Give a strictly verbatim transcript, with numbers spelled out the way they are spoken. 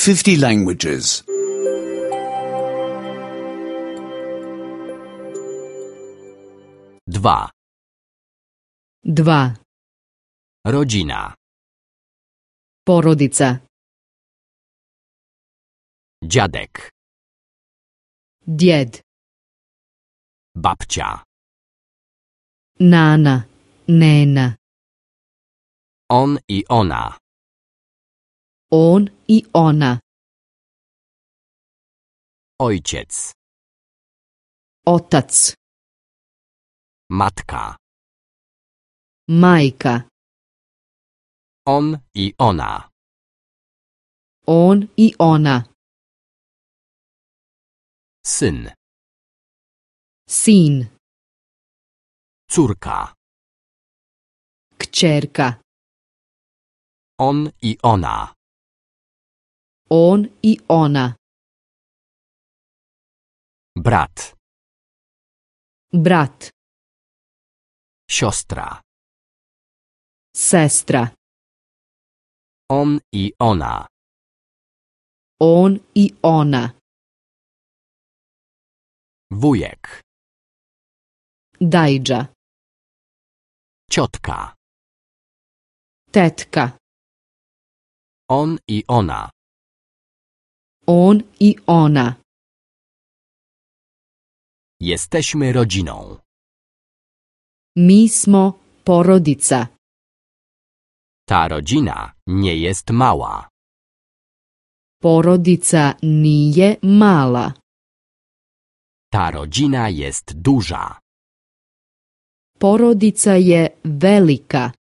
fifty languages. Dwa. Dva. Rodzina. Porodica. Dziadek. Djed. Babcia. Nana. Nena. On i ona. On i ona. Ojciec. Otac. Matka. Majka. On i ona. On i ona. Syn. Sin. Córka. Kćerka. On i ona. On i ona. Brat. Brat. Siostra. Sestra. On i ona. On i ona. Wujek. Dajđa. Ciotka. Tetka. On i ona. On i ona. Jesteśmy rodziną. Mi smo porodica. Ta rodzina nie jest mała. Porodica nije mala. Ta rodzina jest duża. Porodica je velika.